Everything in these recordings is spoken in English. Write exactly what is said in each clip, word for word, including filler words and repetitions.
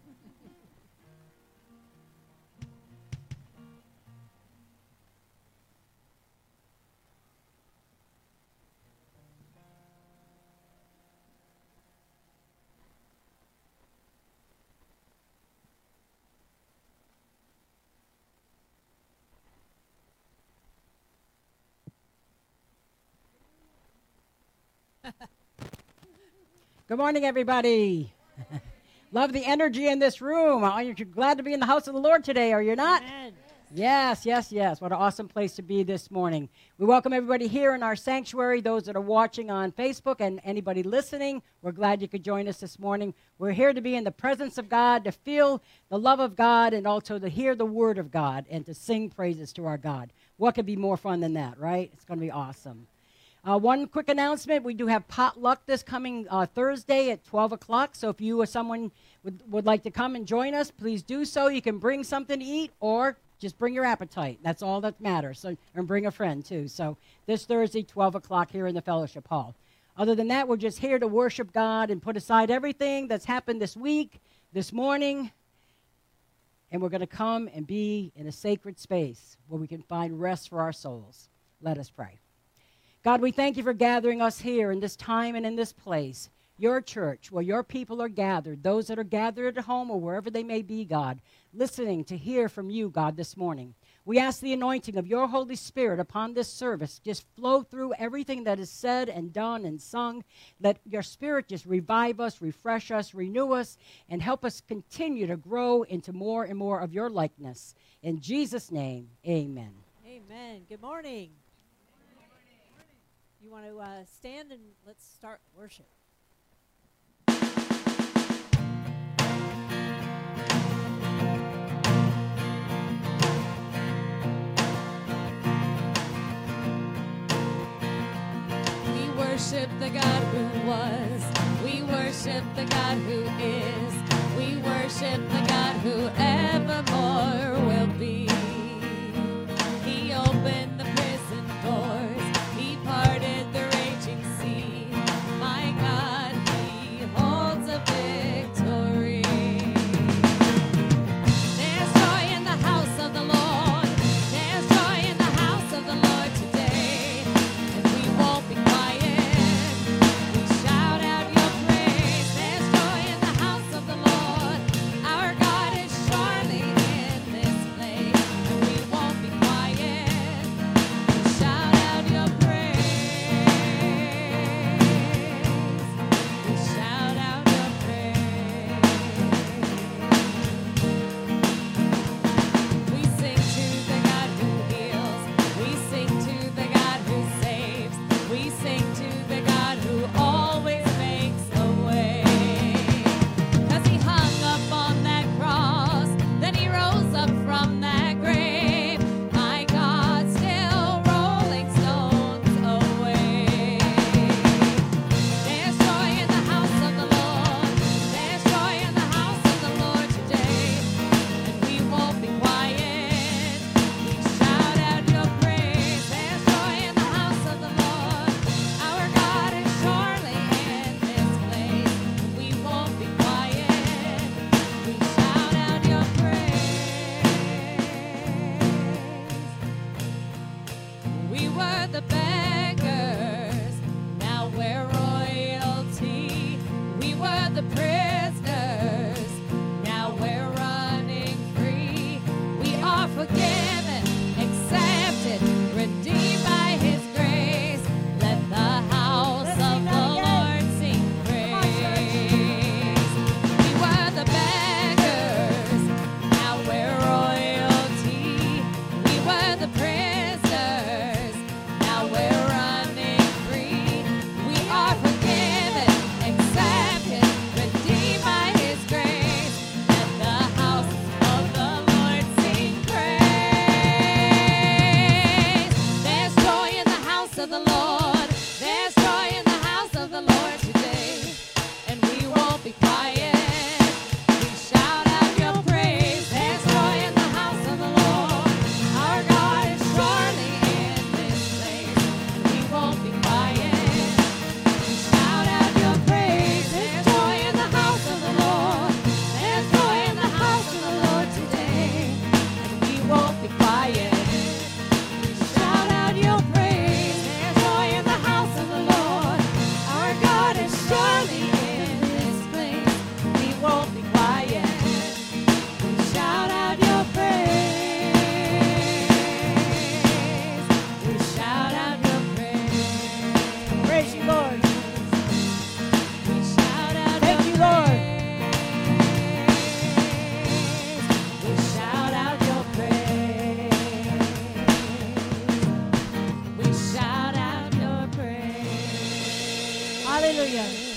Good morning, everybody. Love the energy in this room. You're glad to be in the house of the Lord today, are you not? Amen. Yes, yes, yes. What an awesome place to be this morning. We welcome everybody here in our sanctuary, those that are watching on Facebook and anybody listening. We're glad you could join us this morning. We're here to be in the presence of God, to feel the love of God, and also to hear the word of God and to sing praises to our God. What could be more fun than that, right? It's going to be awesome. Uh, one quick announcement, we do have potluck this coming uh, Thursday at twelve o'clock, so if you or someone would, would like to come and join us, please do so. You can bring something to eat or just bring your appetite. That's all that matters, so, and bring a friend too. So this Thursday, twelve o'clock here in the fellowship hall. Other than that, we're just here to worship God and put aside everything that's happened this week, this morning, and we're going to come and be in a sacred space where we can find rest for our souls. Let us pray. God, we thank you for gathering us here in this time and in this place, your church, where your people are gathered, those that are gathered at home or wherever they may be, God, listening to hear from you, God, this morning. We ask the anointing of your Holy Spirit upon this service just flow through everything that is said and done and sung. Let your Spirit just revive us, refresh us, renew us, and help us continue to grow into more and more of your likeness. In Jesus' name, amen. Amen. Good morning. You want to uh, stand and let's start worship. We worship the God who was. We worship the God who is. We worship the God who evermore will be. He opened the prison doors. He parted the raging sea. My God, he holds a victory. There's joy in the house of the Lord. There's joy in the house of the Lord today. And we won't be quiet. We shout out your praise. There's joy in the house of the Lord. Our God is surely in this place. And we won't be quiet. We shout out your praise. We shout out your praise. We sing to the God who heals. We sing to the God who saves. We sing to the God who always makes a way. 'Cause he hung up on that cross, then he rose up from that grave. My God, still rolling stones away. There's joy in the house of the Lord. There's joy in the house of the Lord today. And we won't be quiet. We shout out your praise. There's joy in the house of the Lord. Our God is surely in this place. We won't be quiet. We shout out your praise. We were the beggars, now we're royalty. We were the prisoners, now we're running free. We are forgiven, accepted, redeemed by his grace. Let the house of the Lord sing praise. We were the beggars, now we're royalty. We were the prisoners, now we're running free. We are forgiven, accepted, redeemed.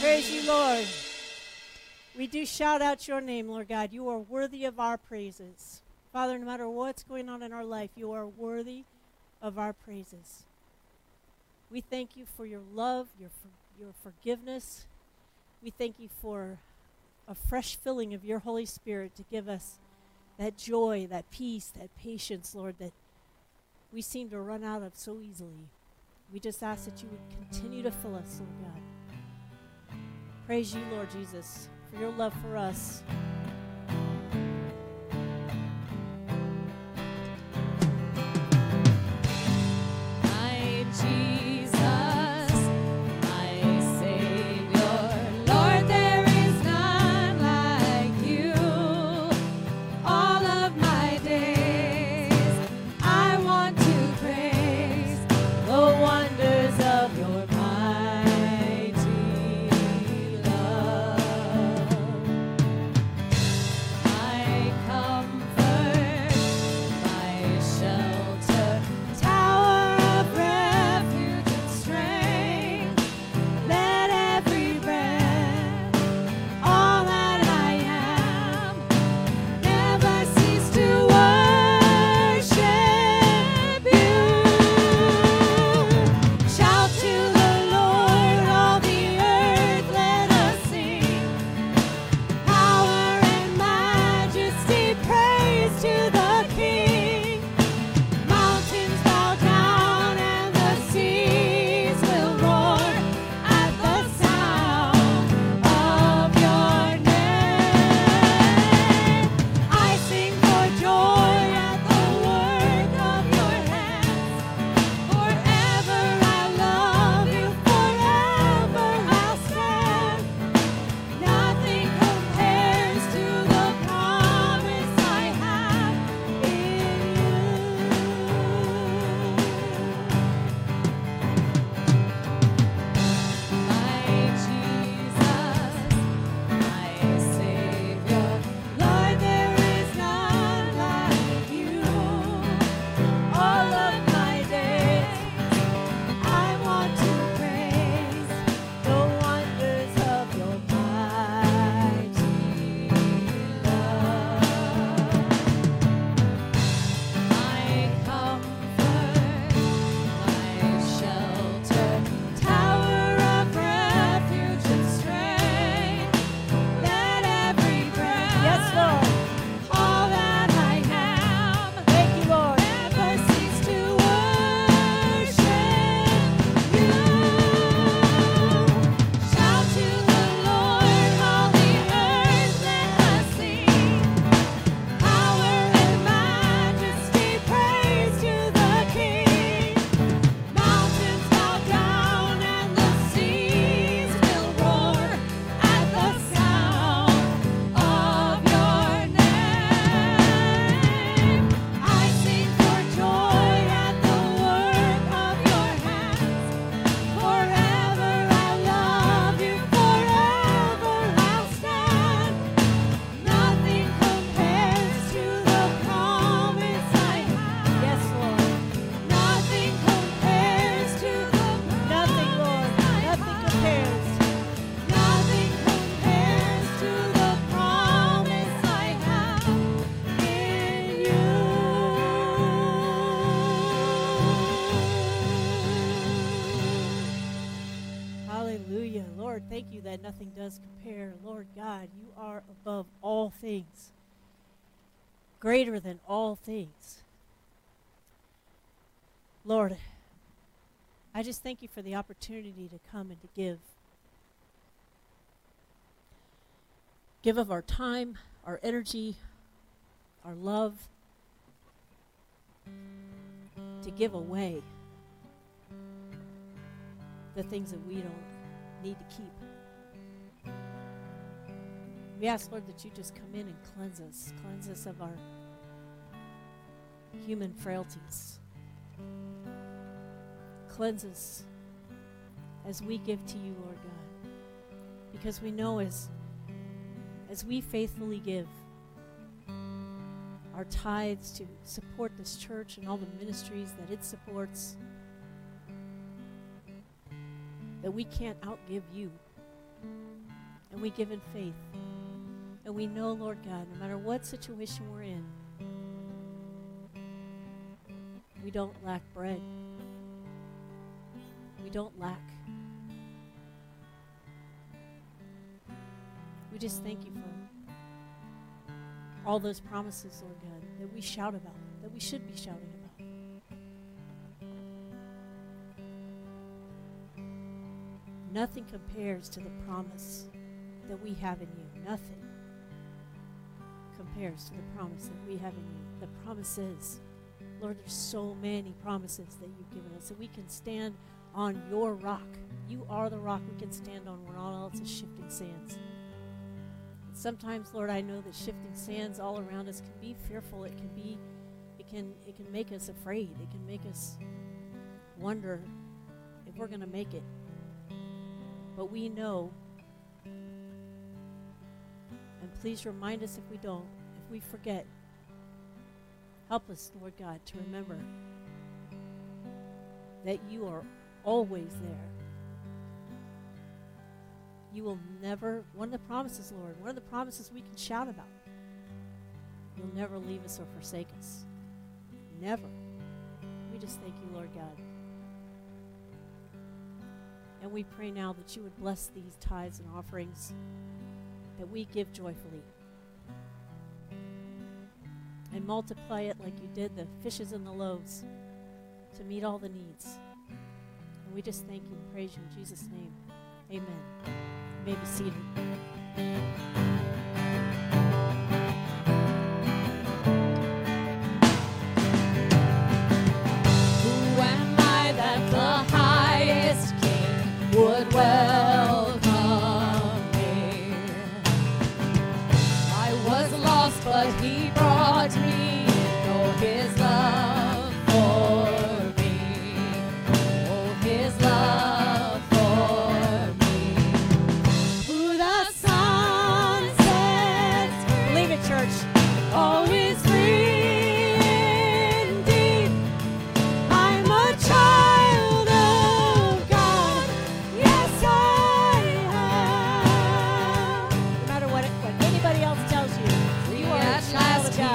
Praise you, Lord. We do shout out your name, Lord God. You are worthy of our praises. Father, no matter what's going on in our life, you are worthy of our praises. We thank you for your love, your for, your forgiveness. We thank you for a fresh filling of your Holy Spirit to give us that joy, that peace, that patience, Lord, that we seem to run out of so easily. We just ask that you would continue to fill us, Lord God. Praise you, Lord Jesus, for your love for us. My Jesus, my Savior, Lord, there is none like you. All of my days, I want to praise the wonders of your mighty love. My comfort, my shelter, tower of refuge and strength. Let every breath, all that I am, never cease to worship you. Shout to the Lord, all the earth, let us sing. Power and majesty, praise to the King. Mountains bow down and the seas will roar at the sound of your name. I sing for joy at the work of your hands. Forever I love you, forever I'll stand. Nothing compares to the promise I have in you. My Jesus, my Savior, Lord, there is none like you. All of my days, I want to praise the wonders of your mighty love. My comfort, my shelter, tower of refuge and strength. Let every breath, Yes, Lord. all that I am, Thank you, Lord. never cease to worship you. Shout to the Lord, all the earth, let us sing. Power and majesty, praise to the King. Mountains bow down and the seas will roar at the sound of your name. I sing for joy at the work of your hands. Forever I love you, forever I'll stand. Nothing compares to the promise I have. Yes, Lord. Nothing compares to the Nothing, Lord. promise I Nothing have. compares. Nothing compares to the promise I have in you. Hallelujah. Lord, thank you that nothing does compare. Lord God, you are above all things, greater than all things. Lord, I just thank you for the opportunity to come and to give. Give of our time, our energy, our love, to give away the things that we don't need to keep. We ask, Lord, that you just come in and cleanse us, cleanse us of our human frailties. Cleanse us as we give to you, Lord God, because we know as, as we faithfully give our tithes to support this church and all the ministries that it supports, that we can't outgive you. And we give in faith. And we know, Lord God, no matter what situation we're in, we don't lack bread. We don't lack. We just thank you for all those promises, Lord God, that we shout about, that we should be shouting about. Nothing compares to the promise that we have in you. Nothing compares to the promise that we have in you. The promise is, Lord, there's so many promises that you've given us, and we can stand on your rock. You are the rock we can stand on when all else is shifting sands. And sometimes, Lord, I know that shifting sands all around us can be fearful. It can be, it can, it can make us afraid. It can make us wonder if we're going to make it. But we know, and please remind us if we don't, if we forget. Help us, Lord God, to remember that you are always there. You will never, one of the promises, Lord, one of the promises we can shout about, you'll never leave us or forsake us. Never. We just thank you, Lord God. And we pray now that you would bless these tithes and offerings that we give joyfully. And multiply it like you did the fishes and the loaves to meet all the needs. And we just thank you and praise you in Jesus' name. Amen. You may be seated. Who am I that the highest King would welcome me? I was lost, but he brought me in. Oh, his love for me. Oh, his love for me. Who the Son sets free. Believe it, church. Oh, is free indeed. I'm a child of God. Yes, I am. No matter what, what anybody else tells you, you are a At child last of he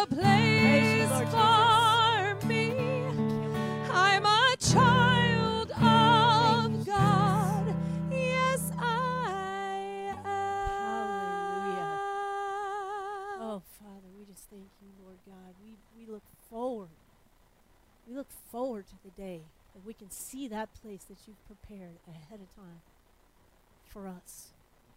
a place Lord for me. I'm a child of God. Yes, I Hallelujah. am. Oh, Father, we just thank you, Lord God. We, we look forward. We look forward to the day that we can see that place that you've prepared ahead of time for us.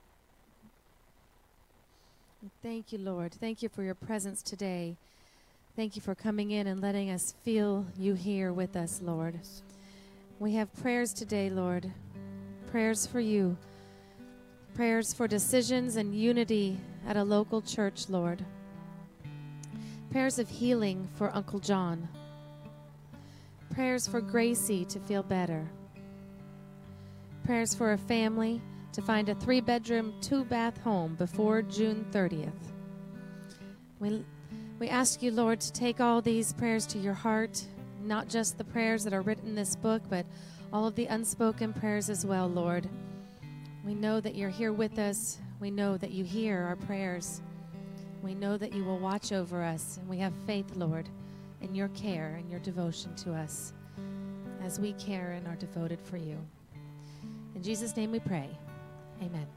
Thank you, Lord. Thank you for your presence today. Thank you for coming in and letting us feel you here with us, Lord. We have prayers today, Lord. Prayers for you. Prayers for decisions and unity at a local church, Lord. Prayers of healing for Uncle John. Prayers for Gracie to feel better. Prayers for a family to find a three-bedroom, two-bath home before June thirtieth. We, we ask you, Lord, to take all these prayers to your heart, not just the prayers that are written in this book, but all of the unspoken prayers as well, Lord. We know that you're here with us. We know that you hear our prayers. We know that you will watch over us, and we have faith, Lord, in your care and your devotion to us as we care and are devoted for you. In Jesus' name we pray. Amen.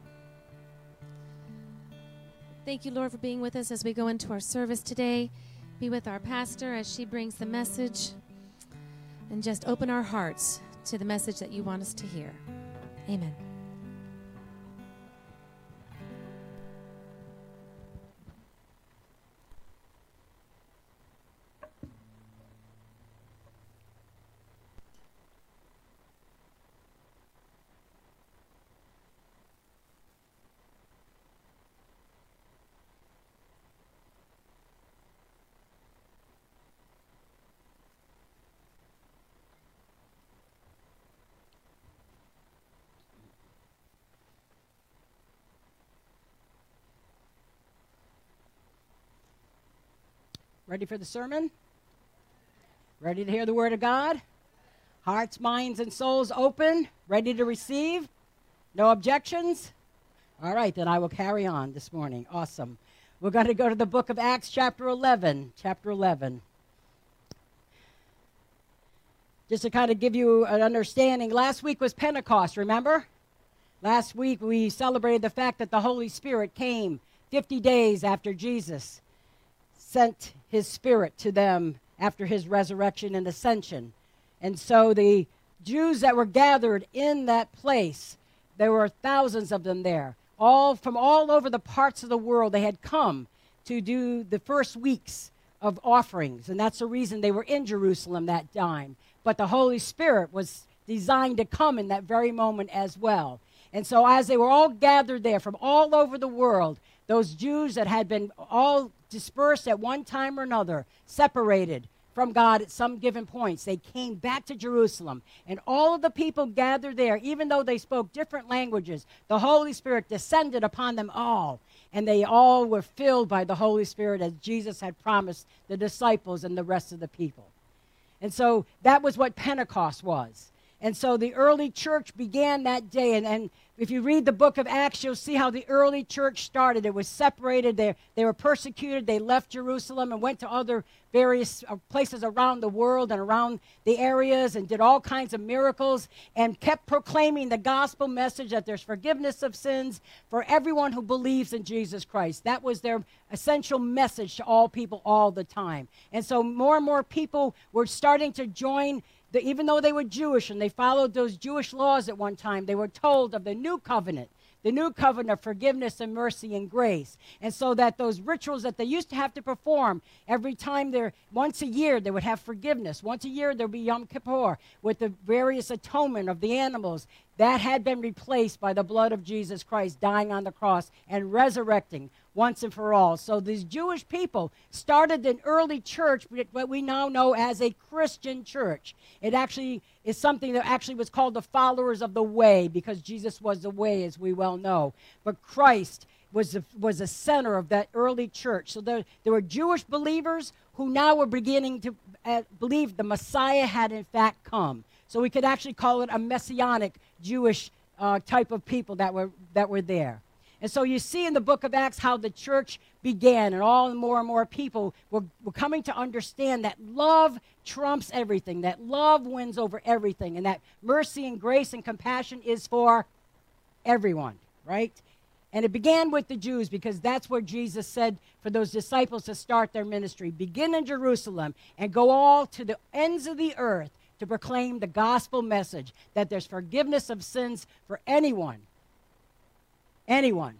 Thank you, Lord, for being with us as we go into our service today. Be with our pastor as she brings the message, and just open our hearts to the message that you want us to hear. Amen. Ready for the sermon? Ready to hear the word of God? Hearts, minds, and souls open, ready to receive? No objections? All right, then I will carry on this morning. Awesome. We're going to go to the book of Acts, chapter eleven. Chapter eleven. Just to kind of give you an understanding, last week was Pentecost, remember? Last week we celebrated the fact that the Holy Spirit came fifty days after Jesus sent his Spirit to them after his resurrection and ascension. And so the Jews that were gathered in that place, there were thousands of them there, all from all over the parts of the world. They had come to do the first weeks of offerings, and that's the reason they were in Jerusalem that time. But the Holy Spirit was designed to come in that very moment as well. And so as they were all gathered there from all over the world, those Jews that had been all dispersed at one time or another, separated from God at some given points, they came back to Jerusalem. And all of the people gathered there, even though they spoke different languages, the Holy Spirit descended upon them all. And they all were filled by the Holy Spirit as Jesus had promised the disciples and the rest of the people. And so that was what Pentecost was. And so the early church began that day. And, and if you read the book of Acts, you'll see how the early church started. It was separated. They, they were persecuted. They left Jerusalem and went to other various uh, places around the world and around the areas and did all kinds of miracles and kept proclaiming the gospel message that there's forgiveness of sins for everyone who believes in Jesus Christ. That was their essential message to all people all the time. And so more and more people were starting to join. The, even though they were Jewish and they followed those Jewish laws at one time, they were told of the new covenant, the new covenant of forgiveness and mercy and grace. And so that those rituals that they used to have to perform every time they're, once a year, they would have forgiveness. Once a year, there would be Yom Kippur with the various atonement of the animals. That had been replaced by the blood of Jesus Christ dying on the cross and resurrecting once and for all. So these Jewish people started an early church, what we now know as a Christian church. It actually is something that actually was called the followers of the way, because Jesus was the way, as we well know. But Christ was the, was the center of that early church. So there, there were Jewish believers who now were beginning to uh, believe the Messiah had in fact come. So we could actually call it a messianic Jewish uh, type of people that were that were there. And so you see in the book of Acts how the church began, and all more and more people were, were coming to understand that love trumps everything, that love wins over everything, and that mercy and grace and compassion is for everyone, right? And it began with the Jews, because that's where Jesus said for those disciples to start their ministry. Begin in Jerusalem and go all to the ends of the earth to proclaim the gospel message that there's forgiveness of sins for anyone. Anyone.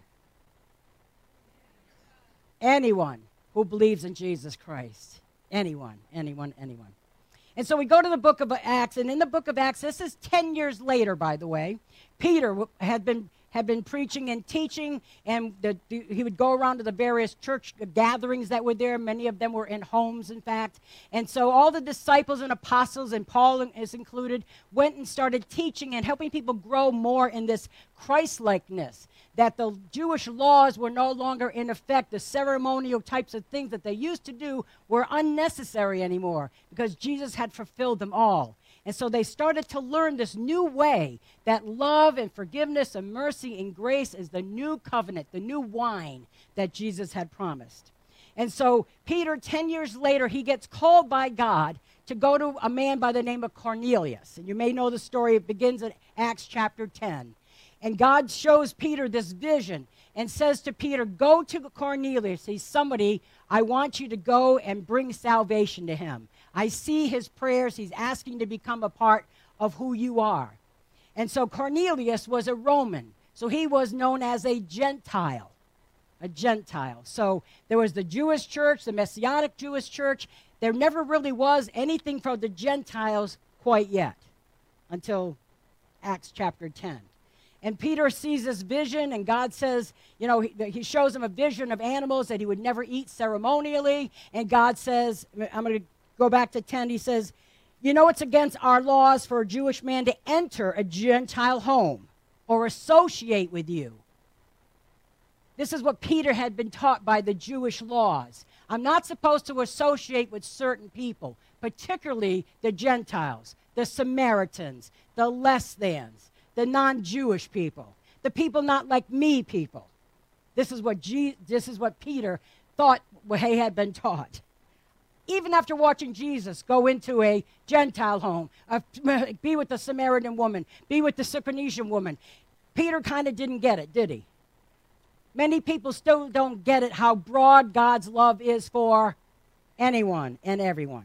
Anyone who believes in Jesus Christ. Anyone, anyone, anyone. And so we go to the book of Acts, and in the book of Acts, this is ten years later, by the way, Peter had been had been preaching and teaching, and the, the, he would go around to the various church gatherings that were there. Many of them were in homes, in fact. And so all the disciples and apostles, and Paul is included, went and started teaching and helping people grow more in this Christ-likeness, that the Jewish laws were no longer in effect. The ceremonial types of things that they used to do were unnecessary anymore, because Jesus had fulfilled them all. And so they started to learn this new way that love and forgiveness and mercy and grace is the new covenant, the new wine that Jesus had promised. And so Peter, ten years later, he gets called by God to go to a man by the name of Cornelius. And you may know the story. It begins in Acts chapter ten. And God shows Peter this vision and says to Peter, go to Cornelius. He's somebody, I want you to go and bring salvation to him. I see his prayers. He's asking to become a part of who you are. And so Cornelius was a Roman. So he was known as a Gentile. A Gentile. So there was the Jewish church, the Messianic Jewish church. There never really was anything for the Gentiles quite yet until Acts chapter ten. And Peter sees this vision, and God says, you know, he, he shows him a vision of animals that he would never eat ceremonially. And God says, I'm going to go back to ten, he says, you know, it's against our laws for a Jewish man to enter a Gentile home or associate with you. This is what Peter had been taught by the Jewish laws. I'm not supposed to associate with certain people, particularly the Gentiles, the Samaritans, the less thans, the non-Jewish people, the people not like me people. This is what Je- this is what Peter thought he had been taught. Even after watching Jesus go into a Gentile home, uh, be with the Samaritan woman, be with the Syrophoenician woman, Peter kind of didn't get it, did he? Many people still don't get it, how broad God's love is for anyone and everyone.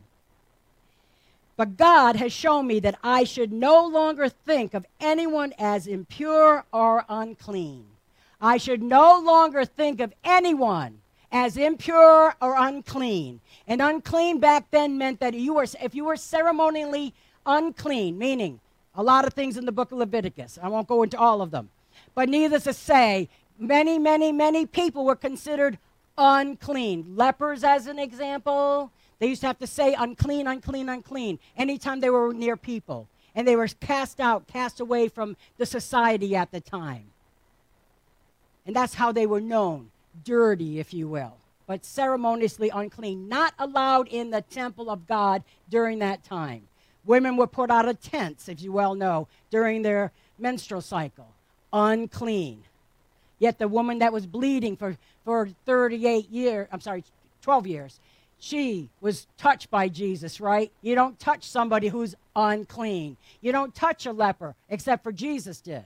But God has shown me that I should no longer think of anyone as impure or unclean. I should no longer think of anyone as impure or unclean. And unclean back then meant that you were, if you were ceremonially unclean, meaning a lot of things in the book of Leviticus. I won't go into all of them. But needless to say, many, many, many people were considered unclean. Lepers, as an example, they used to have to say unclean, unclean, unclean anytime they were near people. And they were cast out, cast away from the society at the time. And that's how they were known, dirty, if you will, but ceremoniously unclean, not allowed in the temple of God during that time. Women were put out of tents, as you well know, during their menstrual cycle, unclean. Yet the woman that was bleeding for, for thirty-eight years, I'm sorry, twelve years, she was touched by Jesus, right? You don't touch somebody who's unclean. You don't touch a leper, except for Jesus did.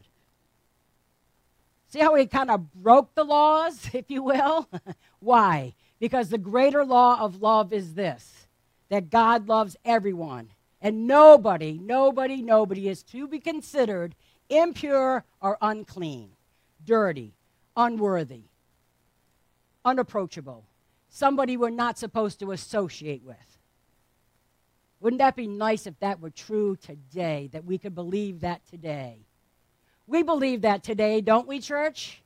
See how he kind of broke the laws, if you will? Why? Because the greater law of love is this, that God loves everyone. And nobody, nobody, nobody is to be considered impure or unclean, dirty, unworthy, unapproachable, somebody we're not supposed to associate with. Wouldn't that be nice if that were true today, that we could believe that today? We believe that today, don't we, church?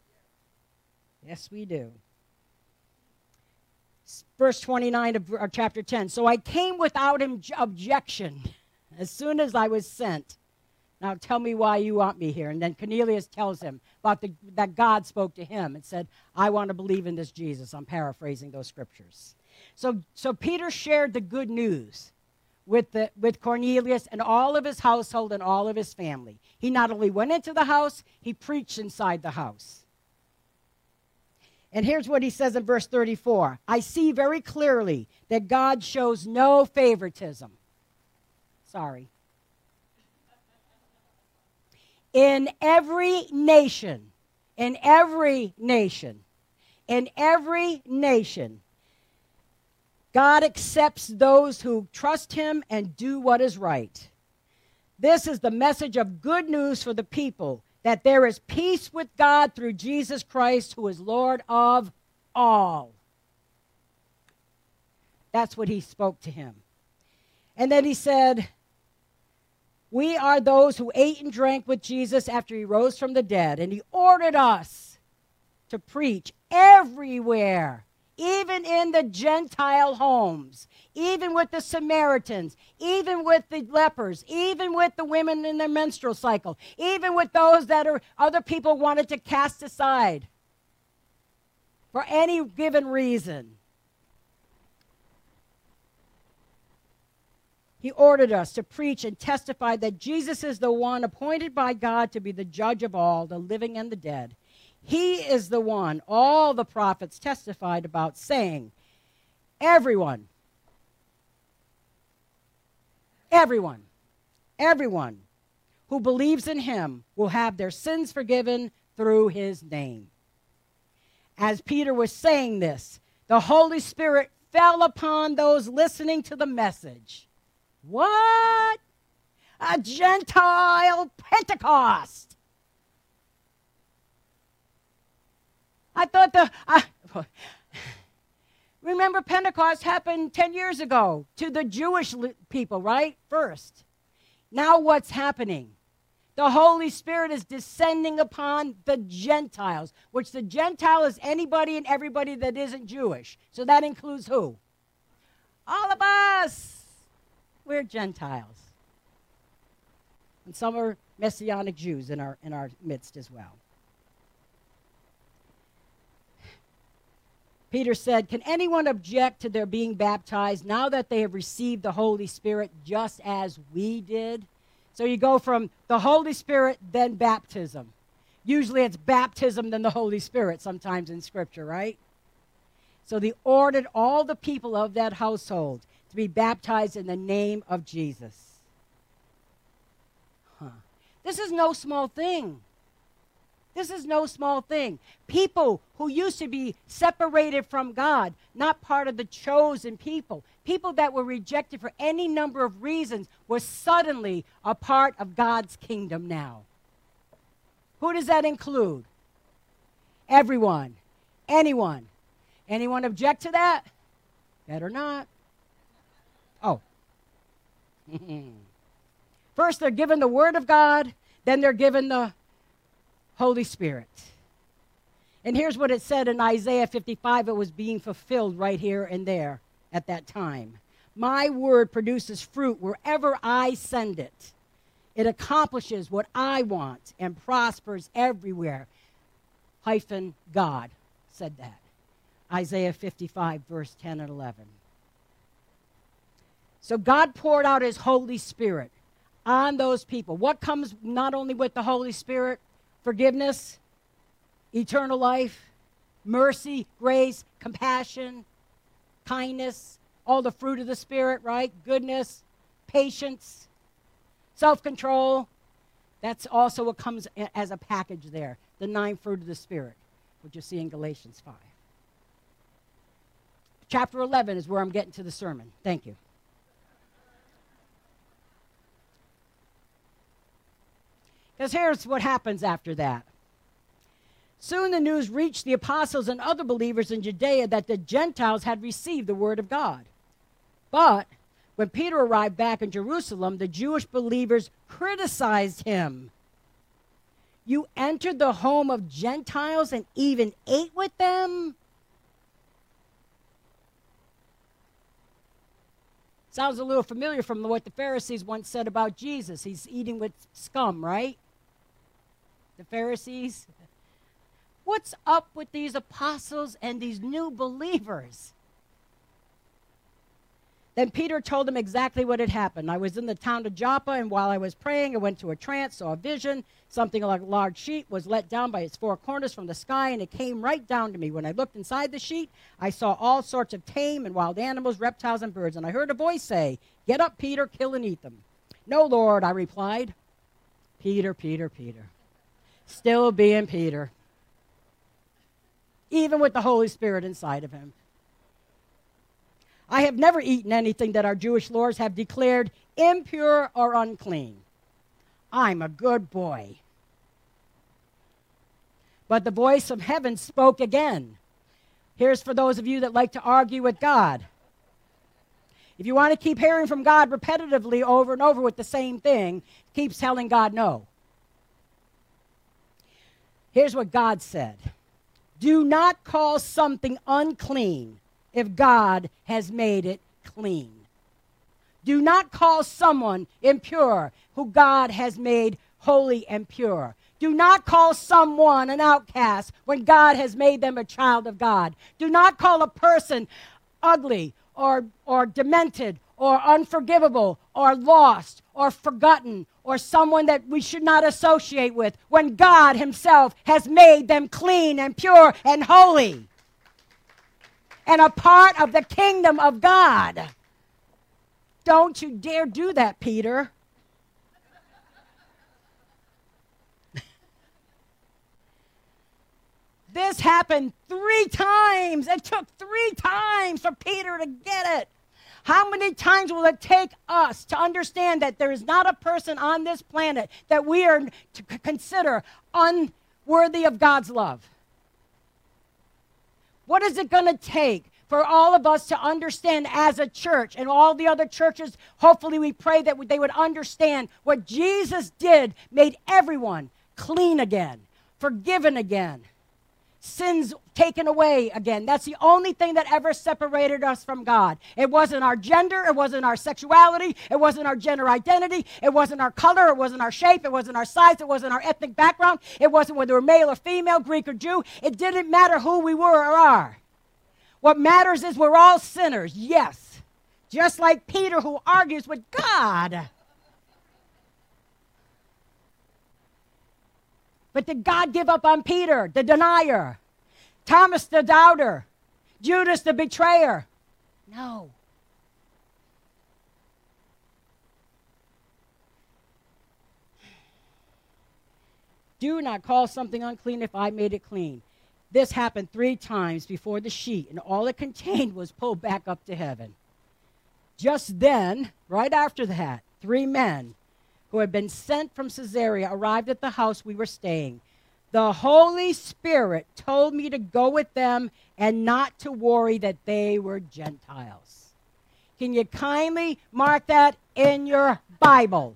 Yes, we do. Verse twenty-nine of uh, chapter ten. So I came without objection as soon as I was sent. Now tell me why you want me here. And then Cornelius tells him about the, that God spoke to him and said, I want to believe in this Jesus. I'm paraphrasing those scriptures. So, so Peter shared the good news with, the, with Cornelius and all of his household and all of his family. He not only went into the house, he preached inside the house. And here's what he says in verse thirty-four. I see very clearly that God shows no favoritism. Sorry. In every nation, in every nation, in every nation, God accepts those who trust him and do what is right. This is the message of good news for the people, that there is peace with God through Jesus Christ, who is Lord of all. That's what he spoke to him. And then he said, we are those who ate and drank with Jesus after he rose from the dead, and he ordered us to preach everywhere, even in the Gentile homes, even with the Samaritans, even with the lepers, even with the women in their menstrual cycle, even with those that are other people wanted to cast aside for any given reason. He ordered us to preach and testify that Jesus is the one appointed by God to be the judge of all, the living and the dead. He is the one all the prophets testified about, saying, everyone, everyone, everyone who believes in him will have their sins forgiven through his name. As Peter was saying this, the Holy Spirit fell upon those listening to the message. What? A Gentile Pentecost. I thought the, I, remember Pentecost happened ten years ago to the Jewish people, right? First. Now what's happening? The Holy Spirit is descending upon the Gentiles, which the Gentile is anybody and everybody that isn't Jewish. So that includes who? All of us. We're Gentiles. And some are Messianic Jews in our, in our midst as well. Peter said, can anyone object to their being baptized now that they have received the Holy Spirit just as we did? So you go from the Holy Spirit, then baptism. Usually it's baptism, then the Holy Spirit sometimes in Scripture, right? So they ordered all the people of that household to be baptized in the name of Jesus. Huh. This is no small thing. This is no small thing. People who used to be separated from God, not part of the chosen people, people that were rejected for any number of reasons, were suddenly a part of God's kingdom now. Who does that include? Everyone. Anyone. Anyone object to that? Better not. Oh. First, they're given the Word of God, then they're given the Holy Spirit. And here's what it said in Isaiah fifty-five. It was being fulfilled right here and there at that time. My word produces fruit wherever I send it. It accomplishes what I want and prospers everywhere. Hyphen God said that. Isaiah fifty-five, verse ten and eleven. So God poured out his Holy Spirit on those people. What comes not only with the Holy Spirit? Forgiveness, eternal life, mercy, grace, compassion, kindness, all the fruit of the Spirit, right? Goodness, patience, self-control. That's also what comes as a package there, the nine fruit of the Spirit, which you see in Galatians five. Chapter eleven is where I'm getting to the sermon. Thank you. Because here's what happens after that. Soon the news reached the apostles and other believers in Judea that the Gentiles had received the word of God. But when Peter arrived back in Jerusalem, the Jewish believers criticized him. You entered the home of Gentiles and even ate with them? Sounds a little familiar from what the Pharisees once said about Jesus. He's eating with scum, right? The Pharisees. What's up with these apostles and these new believers? Then Peter told him exactly what had happened. I was in the town of Joppa, and while I was praying, I went to a trance, saw a vision. Something like a large sheet was let down by its four corners from the sky, and it came right down to me. When I looked inside the sheet, I saw all sorts of tame and wild animals, reptiles, and birds. And I heard a voice say, "Get up, Peter, kill and eat them." "No, Lord," I replied. Peter, Peter, Peter. Still being Peter. Even with the Holy Spirit inside of him. "I have never eaten anything that our Jewish lords have declared impure or unclean. I'm a good boy." But the voice of heaven spoke again. Here's for those of you that like to argue with God. If you want to keep hearing from God repetitively over and over with the same thing, keep telling God no. Here's what God said. "Do not call something unclean if God has made it clean. Do not call someone impure who God has made holy and pure. Do not call someone an outcast when God has made them a child of God. Do not call a person ugly or, or demented or unforgivable or lost or forgotten or someone that we should not associate with when God himself has made them clean and pure and holy and a part of the kingdom of God." Don't you dare do that, Peter. This happened three times. It took three times for Peter to get it. How many times will it take us to understand that there is not a person on this planet that we are to c- consider unworthy of God's love? What is it going to take for all of us to understand as a church, and all the other churches, hopefully we pray that they would understand what Jesus did, made everyone clean again, forgiven again, sins taken away again. That's the only thing that ever separated us from God. It wasn't our gender, it wasn't our sexuality, it wasn't our gender identity, it wasn't our color, it wasn't our shape, it wasn't our size, it wasn't our ethnic background, it wasn't whether we're male or female, Greek or Jew. It didn't matter who we were or are. What matters is we're all sinners, yes. Just like Peter, who argues with God. But did God give up on Peter, the denier? Thomas, the doubter? Judas, the betrayer? No. Do not call something unclean if I made it clean. This happened three times before the sheet, and all it contained was pulled back up to heaven. Just then, right after that, three men who had been sent from Caesarea arrived at the house we were staying. The Holy Spirit told me to go with them and not to worry that they were Gentiles. Can you kindly mark that in your Bible?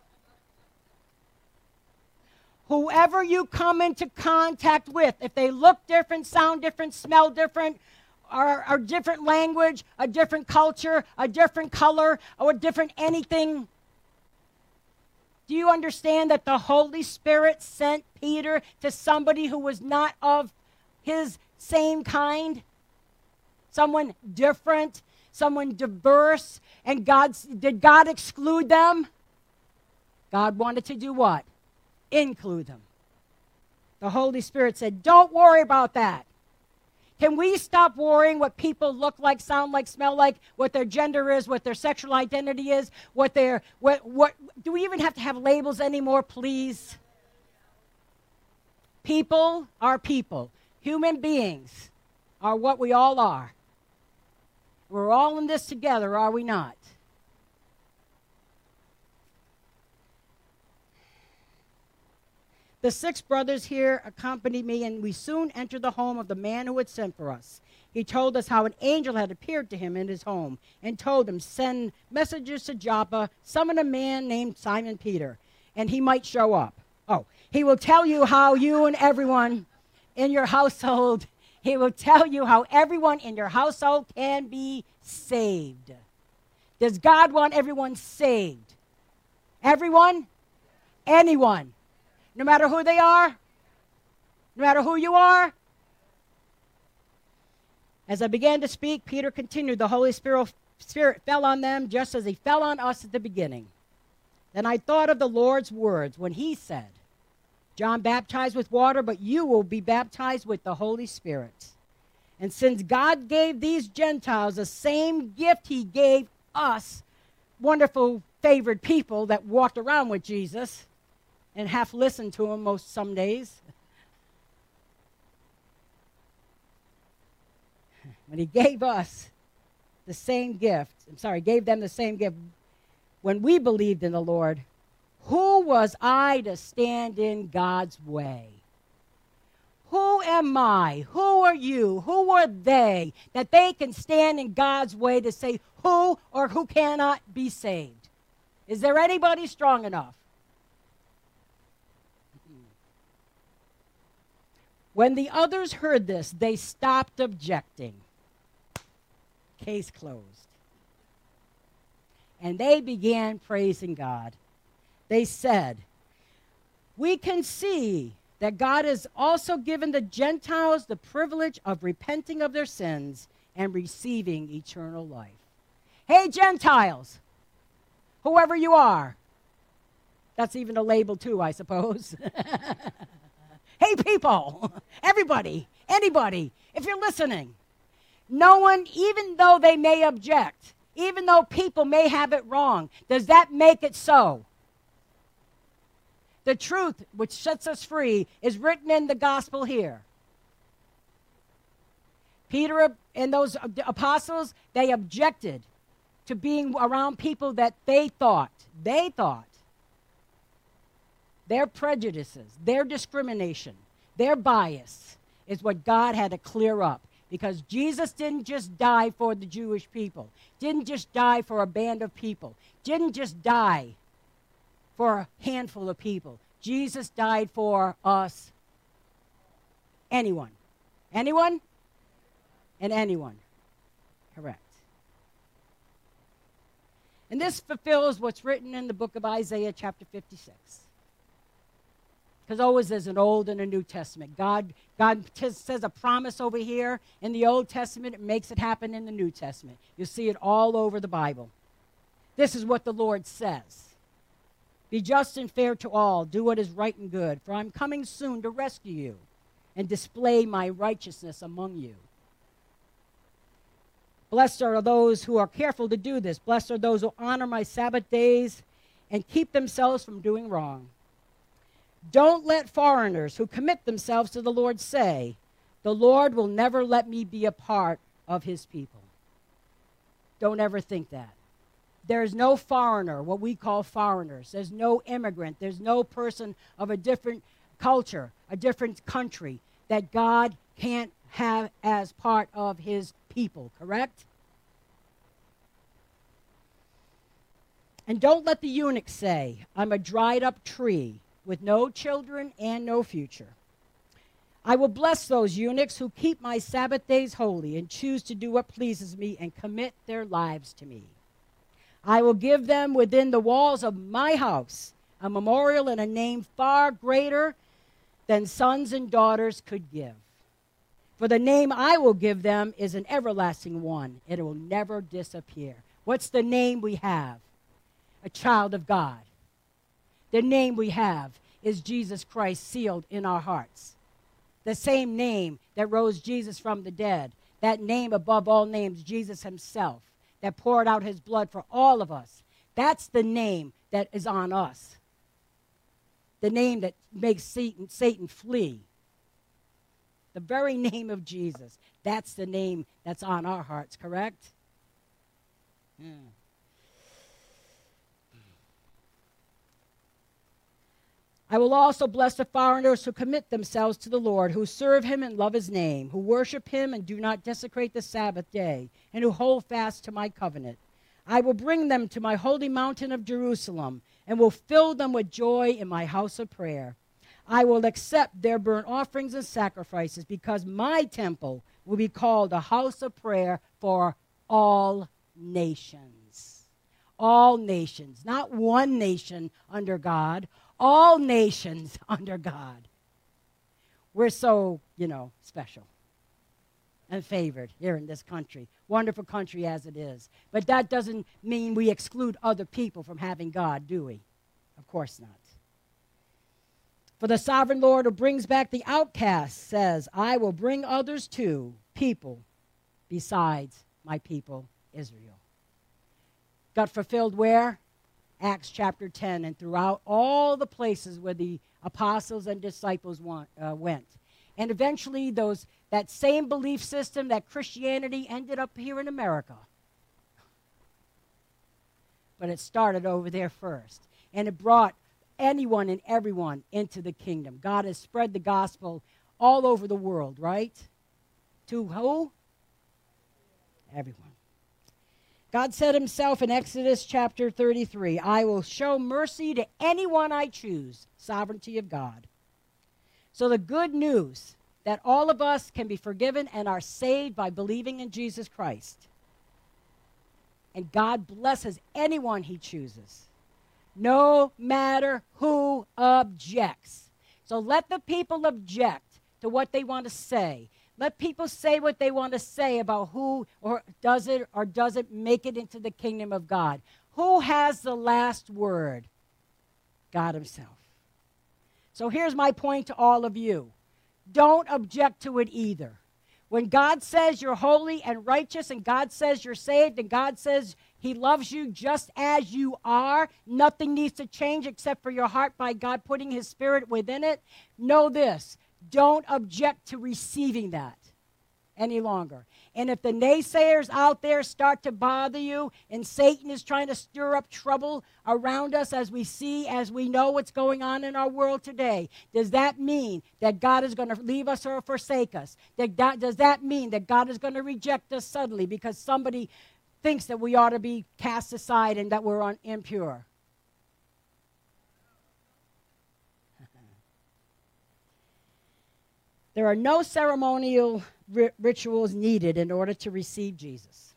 Whoever you come into contact with, if they look different, sound different, smell different, or a different language, a different culture, a different color, or a different anything, do you understand that the Holy Spirit sent Peter to somebody who was not of his same kind? Someone different, someone diverse, and God, did God exclude them? God wanted to do what? Include them. The Holy Spirit said, don't worry about that. Can we stop worrying what people look like, sound like, smell like, what their gender is, what their sexual identity is, what their, what, what, do we even have to have labels anymore, please? People are people. Human beings are what we all are. We're all in this together, are we not? The six brothers here accompanied me, and we soon entered the home of the man who had sent for us. He told us how an angel had appeared to him in his home and told him, send messengers to Joppa, summon a man named Simon Peter, and he might show up. Oh, he will tell you how you and everyone in your household, he will tell you how everyone in your household can be saved. Does God want everyone saved? Everyone? Anyone? No matter who they are? No matter who you are? As I began to speak, Peter continued, the Holy Spirit Spirit fell on them just as he fell on us at the beginning. Then I thought of the Lord's words when he said, John baptized with water, but you will be baptized with the Holy Spirit. And since God gave these Gentiles the same gift he gave us, wonderful favored people that walked around with Jesus and half listened to him most some days, when he gave us the same gift, I'm sorry, gave them the same gift, when we believed in the Lord, who was I to stand in God's way? Who am I? Who are you? Who are they that they can stand in God's way to say who or who cannot be saved? Is there anybody strong enough? When the others heard this, they stopped objecting. Case closed. And they began praising God. They said, we can see that God has also given the Gentiles the privilege of repenting of their sins and receiving eternal life. Hey, Gentiles, whoever you are. That's even a label too, I suppose. Hey, people, everybody, anybody, if you're listening, no one, even though they may object, even though people may have it wrong, does that make it so? The truth which sets us free is written in the gospel here. Peter and those apostles, they objected to being around people that they thought, they thought, their prejudices, their discrimination, their bias is what God had to clear up. Because Jesus didn't just die for the Jewish people, didn't just die for a band of people, didn't just die for a handful of people. Jesus died for us. Anyone. Anyone? And anyone. Correct. And this fulfills what's written in the book of Isaiah chapter fifty-six. Because always there's an Old and a New Testament. God, God t- says a promise over here in the Old Testament. It makes it happen in the New Testament. You'll see it all over the Bible. This is what the Lord says. Be just and fair to all. Do what is right and good. For I'm coming soon to rescue you and display my righteousness among you. Blessed are those who are careful to do this. Blessed are those who honor my Sabbath days and keep themselves from doing wrong. Don't let foreigners who commit themselves to the Lord say, the Lord will never let me be a part of his people. Don't ever think that. There's no foreigner, what we call foreigners. There's no immigrant. There's no person of a different culture, a different country that God can't have as part of his people, correct? And don't let the eunuch say, I'm a dried up tree with no children and no future. I will bless those eunuchs who keep my Sabbath days holy and choose to do what pleases me and commit their lives to me. I will give them within the walls of my house a memorial and a name far greater than sons and daughters could give. For the name I will give them is an everlasting one, and it will never disappear. What's the name we have? A child of God. The name we have is Jesus Christ sealed in our hearts. The same name that rose Jesus from the dead. That name above all names, Jesus himself, that poured out his blood for all of us. That's the name that is on us. The name that makes Satan, Satan flee. The very name of Jesus. That's the name that's on our hearts, correct? Yeah. I will also bless the foreigners who commit themselves to the Lord, who serve him and love his name, who worship him and do not desecrate the Sabbath day, and who hold fast to my covenant. I will bring them to my holy mountain of Jerusalem, and will fill them with joy in my house of prayer. I will accept their burnt offerings and sacrifices, because my temple will be called a house of prayer for all nations. All nations, not one nation under God, all nations under God. We're so, you know, special. and favored here in this country. Wonderful country as it is. But that doesn't mean we exclude other people from having God, do we? Of course not. For the sovereign Lord who brings back the outcast says, I will bring others too, people besides my people Israel. Got fulfilled where? Acts chapter ten, and throughout all the places where the apostles and disciples want, uh, went. And eventually those that same belief system, that Christianity, ended up here in America. But it started over there first. And it brought anyone and everyone into the kingdom. God has spread the gospel all over the world, right? To who? Everyone. God said himself in Exodus chapter thirty-three, I will show mercy to anyone I choose, sovereignty of God. So the good news that all of us can be forgiven and are saved by believing in Jesus Christ. And God blesses anyone he chooses, no matter who objects. So let the people object to what they want to say. Let people say what they want to say about who or does it or doesn't make it into the kingdom of God. Who has the last word? God himself. So here's my point to all of you. Don't object to it either. When God says you're holy and righteous and God says you're saved and God says he loves you just as you are, nothing needs to change except for your heart by God putting his spirit within it. Know this. Don't object to receiving that any longer. And if the naysayers out there start to bother you and Satan is trying to stir up trouble around us as we see, as we know what's going on in our world today, does that mean that God is going to leave us or forsake us? That God, does that mean that God is going to reject us suddenly because somebody thinks that we ought to be cast aside and that we're un- impure? There are no ceremonial ri- rituals needed in order to receive Jesus.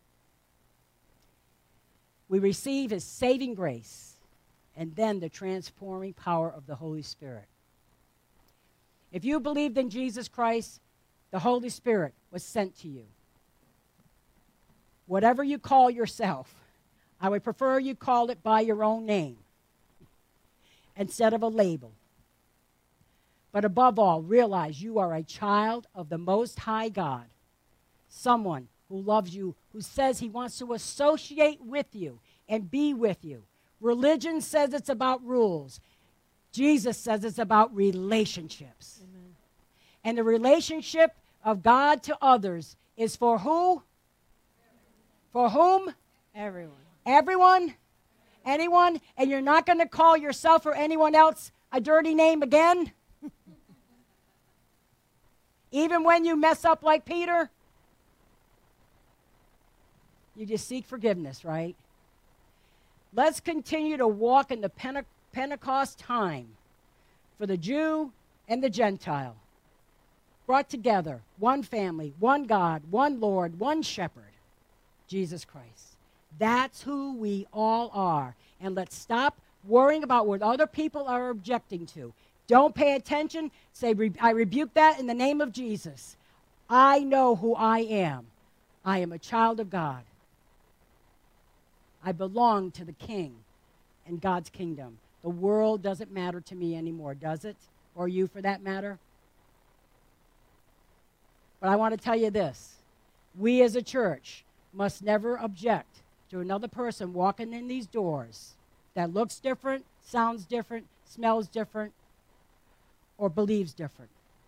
We receive his saving grace and then the transforming power of the Holy Spirit. If you believed in Jesus Christ, the Holy Spirit was sent to you. Whatever you call yourself, I would prefer you call it by your own name instead of a label. But above all, realize you are a child of the Most High God, someone who loves you, who says he wants to associate with you and be with you. Religion says it's about rules. Jesus says it's about relationships. Amen. And the relationship of God to others is for who? For whom? Everyone. Everyone? Anyone? And you're not going to call yourself or anyone else a dirty name again? Even when you mess up like Peter? You just seek forgiveness, right? Let's continue to walk in the Pente- Pentecost time for the Jew and the Gentile. Brought together, one family, one God, one Lord, one shepherd, Jesus Christ. That's who we all are. And let's stop worrying about what other people are objecting to. Don't pay attention. Say, I rebuke that in the name of Jesus. I know who I am. I am a child of God. I belong to the King and God's kingdom. The world doesn't matter to me anymore, does it? Or you, for that matter? But I want to tell you this. We as a church must never object to another person walking in these doors that looks different, sounds different, smells different, or believes different.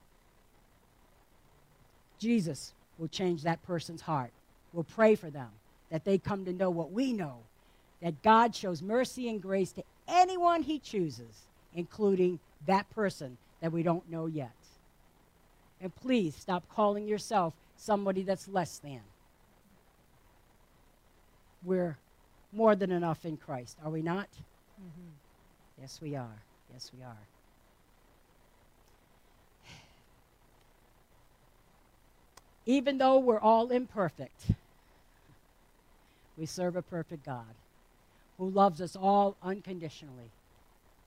Jesus will change that person's heart. We'll pray for them, that they come to know what we know, that God shows mercy and grace to anyone he chooses, including that person that we don't know yet. And please stop calling yourself somebody that's less than. We're more than enough in Christ, are we not? Mm-hmm. Yes, we are. Yes, we are. Even though we're all imperfect, we serve a perfect God who loves us all unconditionally.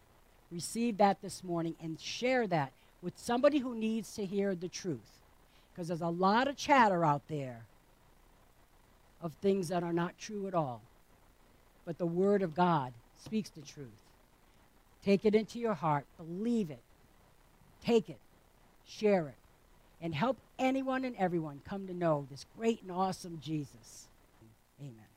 Receive that this morning and share that with somebody who needs to hear the truth. Because there's a lot of chatter out there of things that are not true at all. But the Word of God speaks the truth. Take it into your heart. Believe it. Take it. Share it. And help anyone and everyone come to know this great and awesome Jesus. Amen.